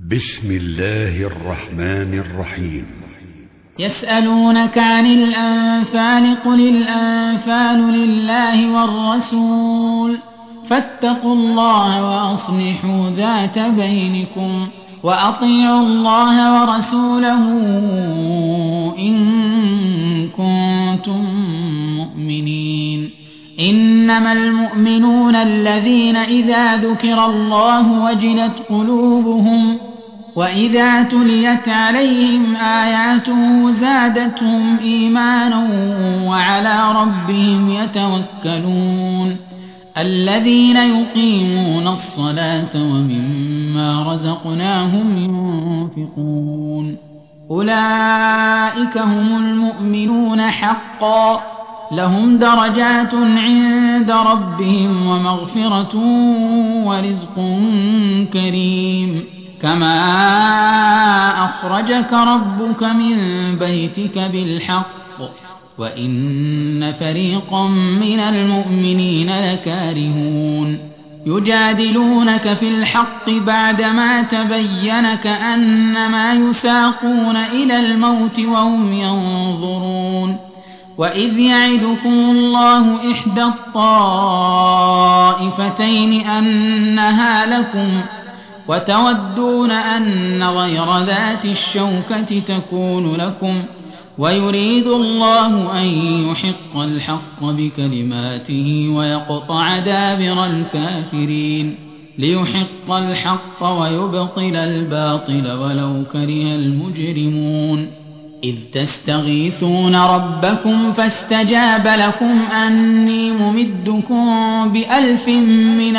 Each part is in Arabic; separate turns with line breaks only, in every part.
بسم الله الرحمن الرحيم.
يسألونك عن الأنفال قل الأنفال لله والرسول فاتقوا الله وأصلحوا ذات بينكم وأطيعوا الله ورسوله إن كنتم مؤمنين. إنما المؤمنون الذين إذا ذكر الله وجلت قلوبهم وإذا تليت عليهم آياته زادتهم إيمانا وعلى ربهم يتوكلون. الذين يقيمون الصلاة ومما رزقناهم ينفقون أولئك هم المؤمنون حقا لهم درجات عند ربهم ومغفرة ورزق كريم. كما أخرجك ربك من بيتك بالحق وإن فريقا من المؤمنين لكارهون. يجادلونك في الحق بعدما تبين كأنما يساقون إلى الموت وهم ينظرون. وإذ يعدكم الله إحدى الطائفتين أنها لكم وتودون أن غير ذات الشوكة تكون لكم ويريد الله أن يحق الحق بكلماته ويقطع دابر الكافرين ليحق الحق ويبطل الباطل ولو كره المجرمون. إذ تستغيثون ربكم فاستجاب لكم أني ممدكم ب1000 من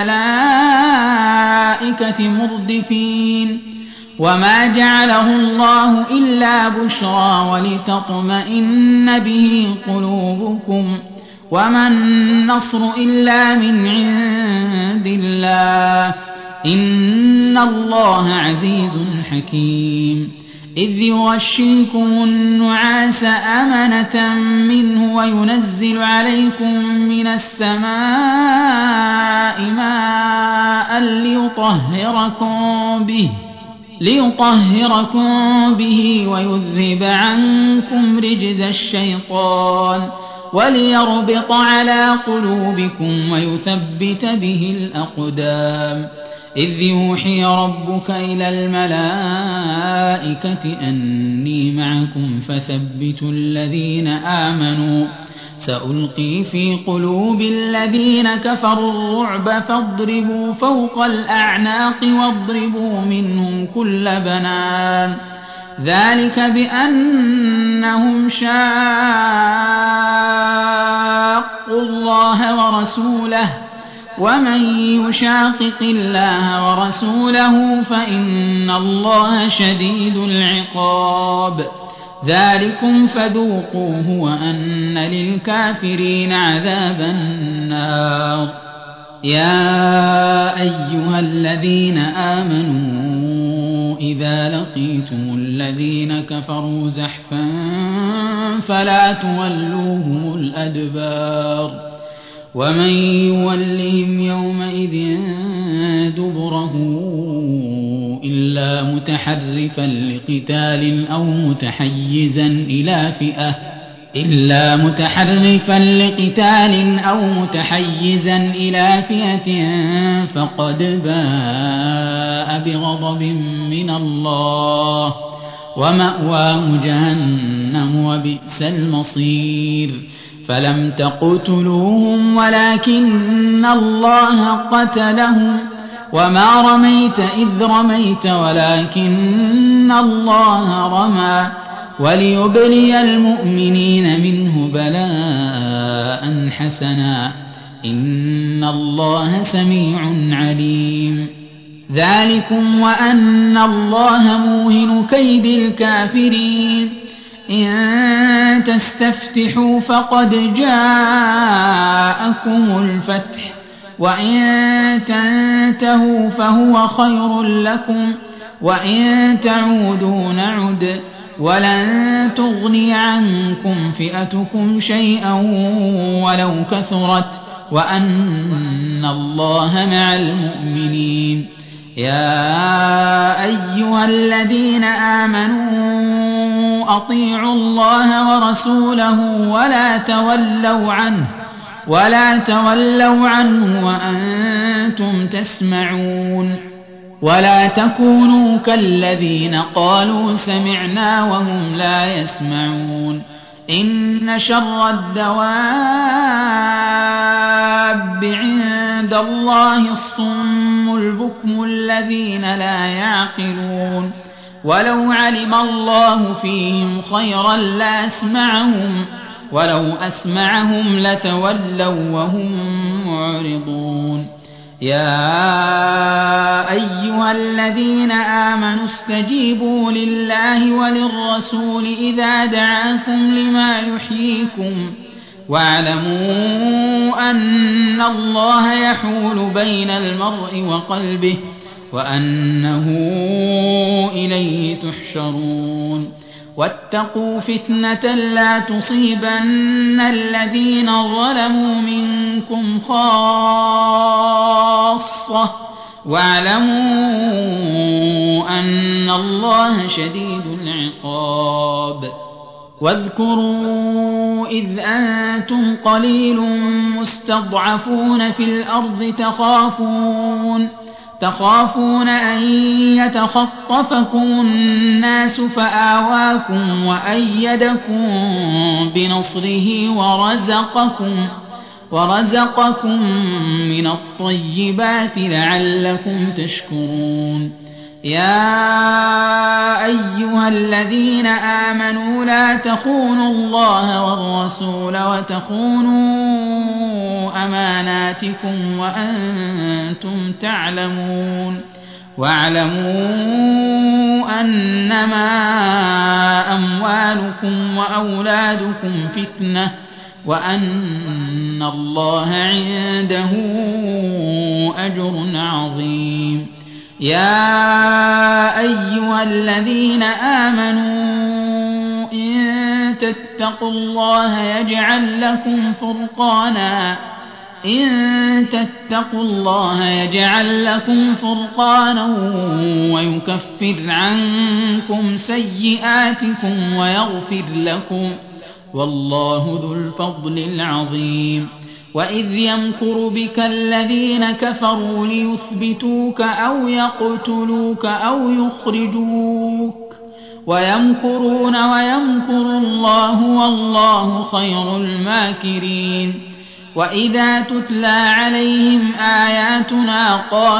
الملائكة مردفين. وما جعله الله إلا بشرى ولتطمئن به قلوبكم وما النصر إلا من عند الله إن الله عزيز حكيم. إذ يغشيكم النعاس أمنة منه وينزل عليكم من السماء ماء ليطهركم به ويذهب عنكم رجز الشيطان وليربط على قلوبكم ويثبت به الأقدام. إذ يوحي ربك إلى الملائكة أني معكم فثبتوا الذين آمنوا سألقي في قلوب الذين كفروا الرعب فاضربوا فوق الأعناق واضربوا منهم كل بنان. ذلك بأنهم شاقوا الله ورسوله ومن يشاقق الله ورسوله فإن الله شديد العقاب. ذلكم فذوقوه وأن للكافرين عذاب النار. يا أيها الذين آمنوا إذا لقيتم الذين كفروا زحفا فلا تولوهم الأدبار ومن يولهم يومئذ دبره إلا متحرفا لقتال أو متحيزا إلى فئة فقد باء بغضب من الله ومأواه جهنم وبئس المصير. فلم تقتلوهم ولكن الله قتلهم وما رميت إذ رميت ولكن الله رمى وليبلي المؤمنين منه بلاء حسنا إن الله سميع عليم. ذلكم وأن الله موهن كيد الكافرين. إن تستفتحوا فقد جاءكم الفتح وإن تنتهوا فهو خير لكم وإن تعودوا نعد ولن تغني عنكم فئتكم شيئا ولو كثرت وأن الله مع المؤمنين. يا أيها الذين آمنوا أطيعوا الله ورسوله ولا تولوا عنه وأنتم تسمعون ولا تكونوا كالذين قالوا سمعنا وهم لا يسمعون إن شر الدواب عند الله الصم البكم الذين لا يعقلون ولو علم الله فيهم خيرا لأسمعهم ولو أسمعهم لتولوا وهم معرضون يا أيها الذين آمنوا استجيبوا لله وللرسول إذا دعاكم لما يحييكم واعلموا أن الله يحول بين المرء وقلبه وأنه إليه تحشرون واتقوا فتنة لا تصيبن الذين ظلموا منكم خاصة واعلموا أن الله شديد العقاب واذكروا إذ أنتم قليل مستضعفون في الأرض تخافون أن يتخطفكم الناس فآواكم وأيدكم بنصره ورزقكم من الطيبات لعلكم تشكرون يا أيها الذين آمنوا لا تخونوا الله والرسول وتخونوا أماناتكم وأنتم تعلمون واعلموا أنما أموالكم وأولادكم فتنة وأن الله عنده أجر عظيم يا أيها الذين آمنوا إن تتقوا الله يجعل لكم فرقانا ويكفر عنكم سيئاتكم ويغفر لكم والله ذو الفضل العظيم وإذ يمكر بك الذين كفروا ليثبتوك أو يقتلوك أو يخرجوك ويمكرون ويمكر الله والله خير الماكرين وإذا تتلى عليهم آياتنا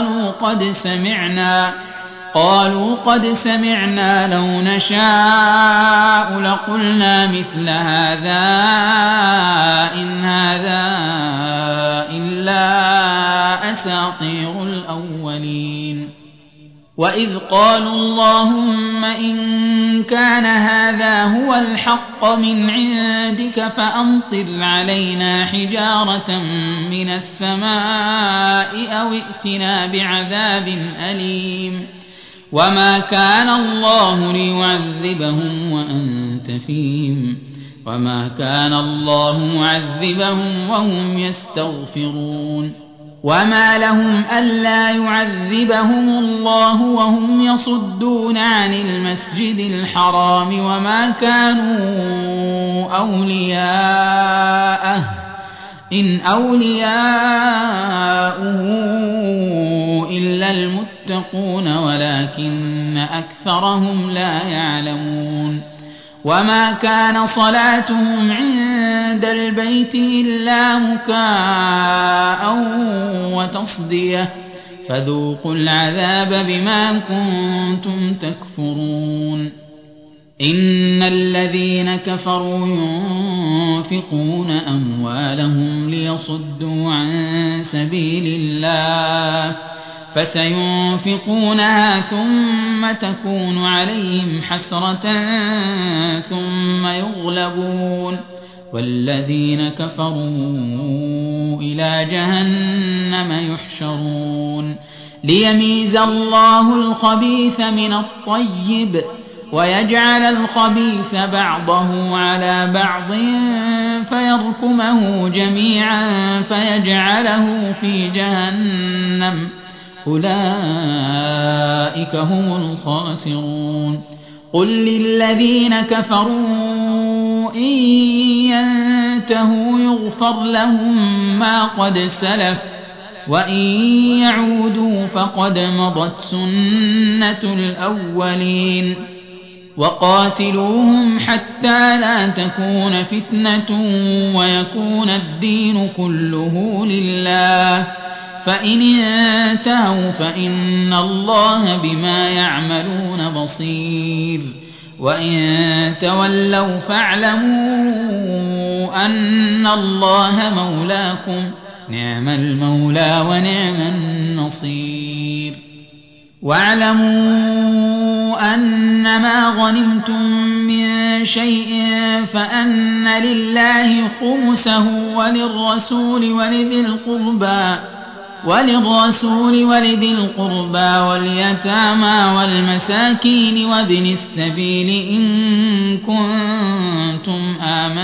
قالوا قد سمعنا لو نشاء لقلنا مثل هذا إن هذا إلا أساطير الأولين وإذ قالوا اللهم إن كان هذا هو الحق من عندك فأمطر علينا حجارة من السماء أو ائتنا بعذاب أليم وما كان الله ليعذبهم وأنت فيهم وما كان الله معذبهم وهم يستغفرون وما لهم ألا يعذبهم الله وهم يصدون عن المسجد الحرام وما كانوا أولياءه إن أولياؤه إلا المتقون ولكن أكثرهم لا يعلمون وما كان صلاتهم عند البيت إلا مكاء وتصدية فذوقوا العذاب بما كنتم تكفرون إن الذين كفروا ينفقون أموالهم ليصدوا عن سبيل الله فسينفقونها ثم تكون عليهم حسرة ثم يغلبون والذين كفروا إلى جهنم يحشرون ليميز الله الخبيث من الطيب ويجعل الخبيث بعضه على بعض فيركمه جميعا فيجعله في جهنم أولئك هم الخاسرون قل للذين كفروا إن ينتهوا يغفر لهم ما قد سلف وإن يعودوا فقد مضت سنة الأولين وقاتلوهم حتى لا تكون فتنة ويكون الدين كله لله فإن انتهوا فإن الله بما يعملون بصير وإن تولوا فاعلموا أن الله مولاكم نعم المولى ونعم النصير واعلموا أنما غنمتم من شيء فأن لله خمسه وللرسول ولذي القربى واليتامى والمساكين وابن السبيل إن كنتم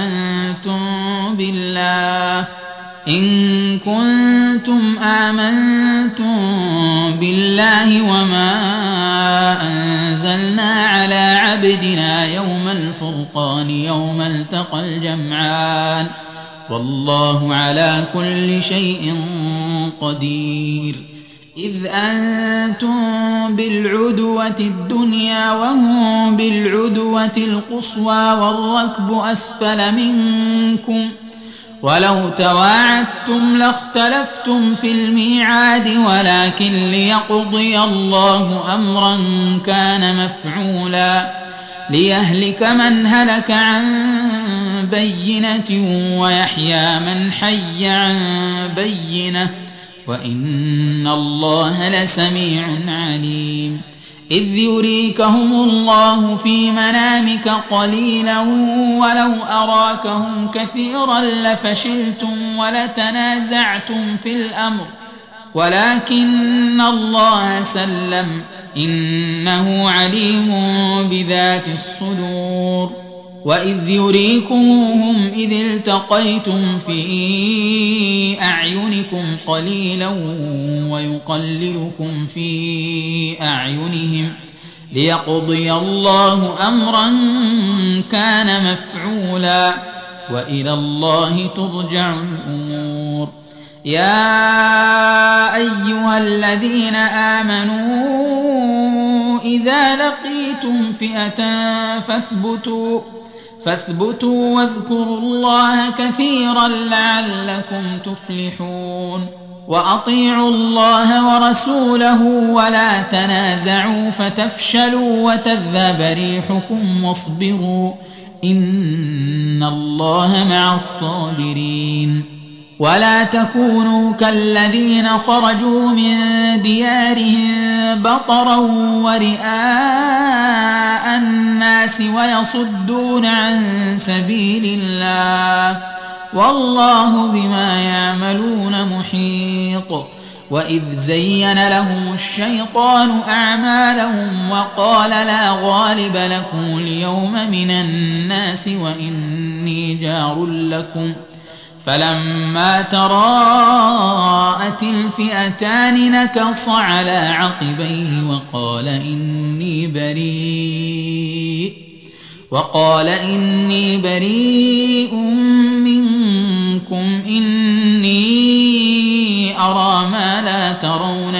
آمنتم بالله وما أنزلنا على عبدنا يوم الفرقان يوم التقى الجمعان والله على كل شيء قدير إذ أنتم بالعدوة الدنيا وهم بالعدوة القصوى والركب أسفل منكم ولو تواعدتم لاختلفتم في الميعاد ولكن ليقضي الله أمرا كان مفعولا ليهلك من هلك عن بينة ويحيى من حي عن بينة وإن الله لسميع عليم إذ يريكهم الله في منامك قليلا ولو أراكهم كثيرا لفشلتم ولتنازعتم في الأمر ولكن الله سلم إنه عليم بذات الصدور وإذ يريكموهم إذ التقيتم في أعينكم قليلا ويقللكم في أعينهم ليقضي الله أمرا كان مفعولا وإلى الله ترجع الأمور يا أيها الذين آمنوا إذا لقيتم فئة فاثبتوا واذكروا الله كثيرا لعلكم تفلحون وأطيعوا الله ورسوله ولا تنازعوا فتفشلوا وتذهب ريحكم واصبروا إن الله مع الصابرين ولا تكونوا كالذين خرجوا من ديارهم بطرا ورئاء الناس ويصدون عن سبيل الله والله بما يعملون محيط وإذ زين لهم الشيطان أعمالهم وقال لا غالب لكم اليوم من الناس وإني جار لكم فلما تراءت الفئتان نكص على عقبيه وقال إني بريء منكم إني أرى ما لا ترون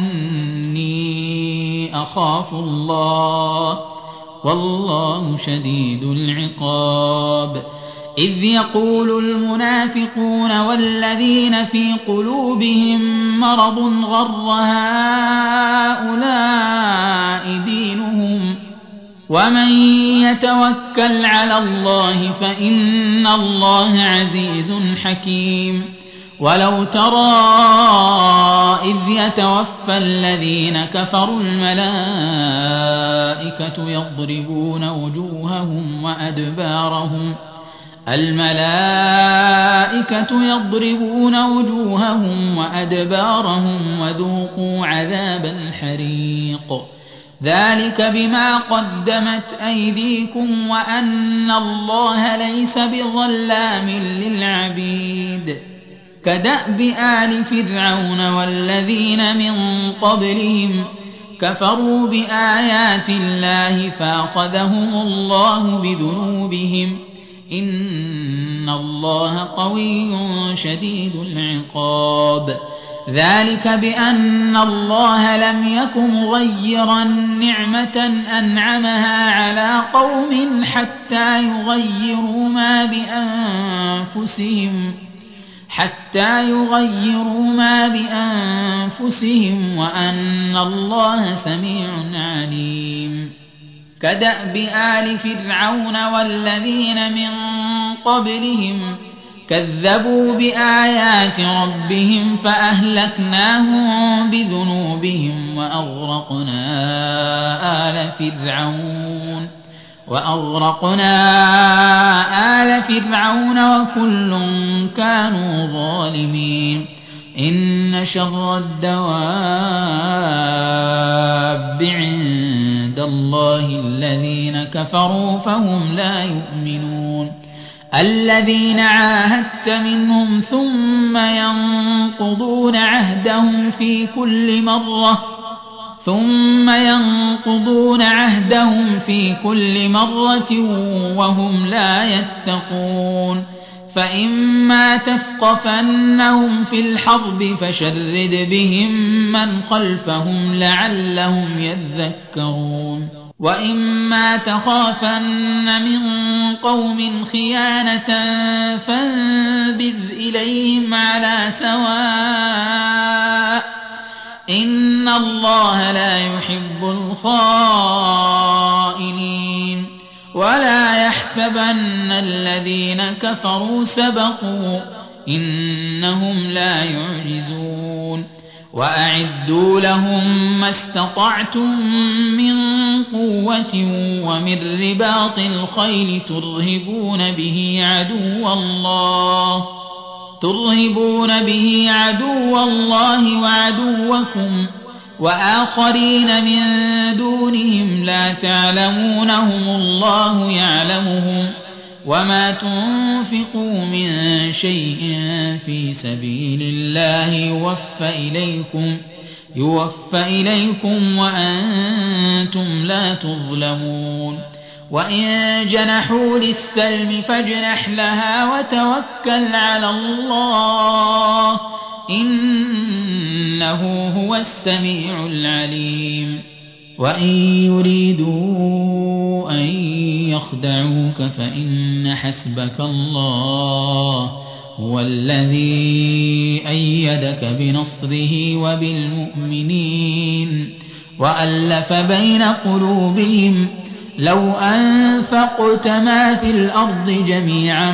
إني أخاف الله والله شديد العقاب إذ يقول المنافقون والذين في قلوبهم مرض غر هؤلاء دينهم ومن يتوكل على الله فإن الله عزيز حكيم ولو ترى إذ يتوفى الذين كفروا الملائكة يضربون وجوههم وأدبارهم وذوقوا عذاب الحريق ذلك بما قدمت أيديكم وأن الله ليس بظلام للعبيد كدأب آل فرعون والذين من قبلهم كفروا بآيات الله فأخذهم الله بذنوبهم إن الله قوي شديد العقاب ذلك بأن الله لم يك مغيرا نعمة أنعمها على قوم حتى يغيروا ما بأنفسهم وأن الله سميع عليم كدأب آل فرعون والذين من قبلهم كذبوا بآيات ربهم فأهلكناهم بذنوبهم وأغرقنا آل فرعون وكل كانوا ظالمين إن شر الدواب عند الله الذين كفروا فهم لا يؤمنون الذين عاهدت منهم ثم ينقضون عهدهم في كل مرة وهم لا يتقون فإما تثقفنهم في الحرب فشرد بهم من خلفهم لعلهم يذكرون وإما تخافن من قوم خيانة فانبذ إليهم على سواء إن الله لا يحب الخائنين ولا يحسبن الذين كفروا سبقوا إنهم لا يعجزون وأعدوا لهم ما استطعتم من قوة ومن رباط الخيل ترهبون به عدو الله وعدوكم وآخرين من دونهم لا تعلمونهم الله يعلمهم وما تنفقوا من شيء في سبيل الله يوفى إليكم وأنتم لا تظلمون وإن جنحوا للسلم فاجنح لها وتوكل على الله إنه هو السميع العليم وإن يريدوا أن يخدعوك فإن حسبك الله هو الذي أيدك بنصره وبالمؤمنين وألف بين قلوبهم لو أنفقت ما في الأرض جميعا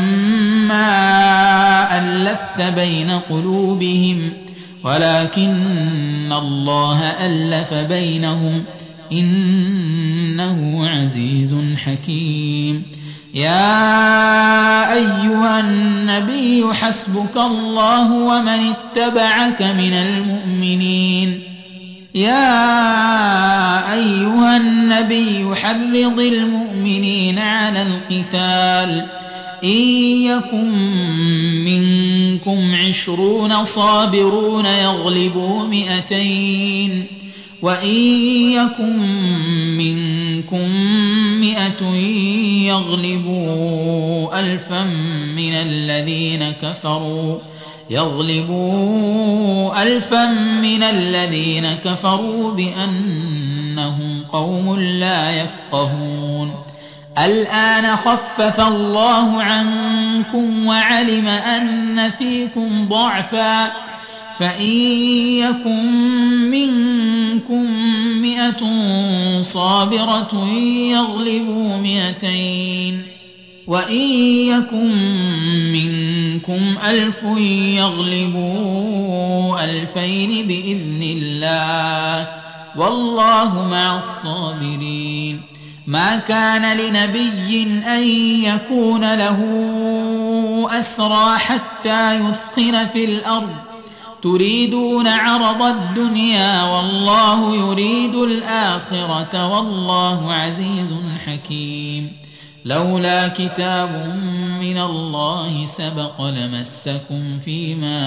ما ألفت بين قلوبهم ولكن الله ألف بينهم إنه عزيز حكيم يا أيها النبي حسبك الله ومن اتبعك من المؤمنين يا أيها النبي حرض المؤمنين على القتال إن يكن منكم 20 صابرون يغلبوا 200 وإن يكن منكم 100 يغلبوا 1000 من الذين كفروا بأنهم قوم لا يفقهون الآن خفف الله عنكم وعلم أن فيكم ضعفا فإن يكن منكم 100 صابرة يغلبوا 200 وإن يكن منكم 1000 يغلبوا 2000 بإذن الله والله مع الصابرين ما كان لنبي أن يكون له أسرى حتى يثخن في الأرض تريدون عرض الدنيا والله يريد الآخرة والله عزيز حكيم لولا كتاب من الله سبق لمسكم فيما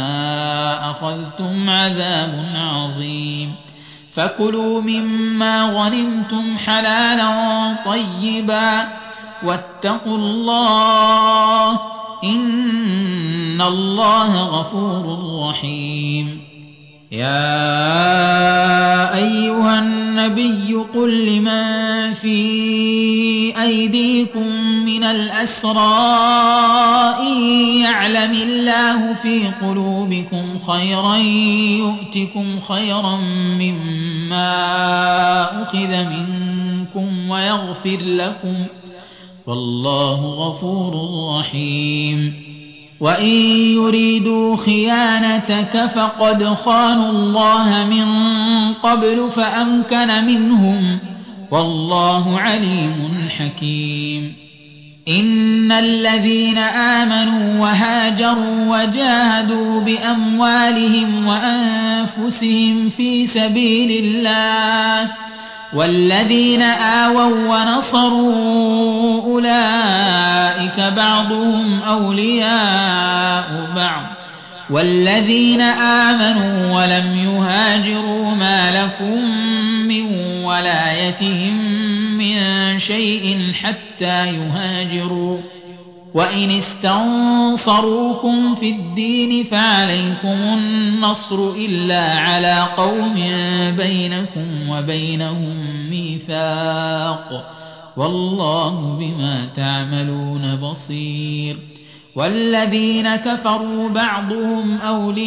أخذتم عذاب عظيم فكلوا مما غنمتم حلالا طيبا واتقوا الله إن الله غفور رحيم يا أيها النبي قل لمن في أيديكم من الأسرى إن يعلم الله في قلوبكم خيرا يؤتكم خيرا مما أخذ منكم ويغفر لكم والله غفور رحيم وإن يريدوا خيانتك فقد خانوا الله من قبل فأمكن منهم والله عليم حكيم إن الذين آمنوا وهاجروا وجاهدوا بأموالهم وأنفسهم في سبيل الله والذين آووا ونصروا أولئك بعضهم أولياء بعض والذين آمنوا ولم يهاجروا ما لكم من ولايتهم من شيء حتى يهاجروا وإن استنصروكم في الدين فعليكم النصر إلا على قوم بينكم وبينهم ميثاق والله بما تعملون بصير والذين كفروا بعضهم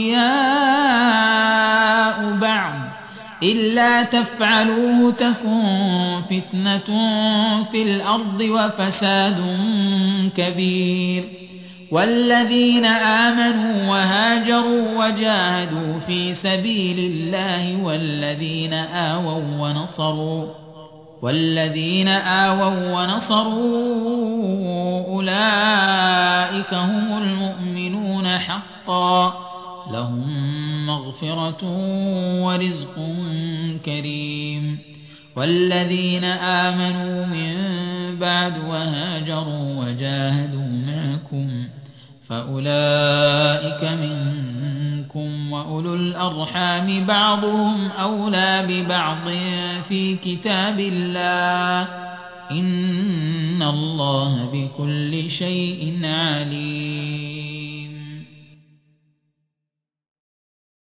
أولياء بعض إلا تفعلوه تكن فتنة في الأرض وفساد كبير والذين آمنوا وهاجروا وجاهدوا في سبيل الله والذين آووا ونصروا أولئك هم المؤمنون حقا لهم مغفرة ورزق كريم والذين آمنوا من بعد وهاجروا وجاهدوا معكم فأولئك منكم وأولو الأرحام بعضهم أولى ببعض في كتاب الله إن الله بكل شيء عليم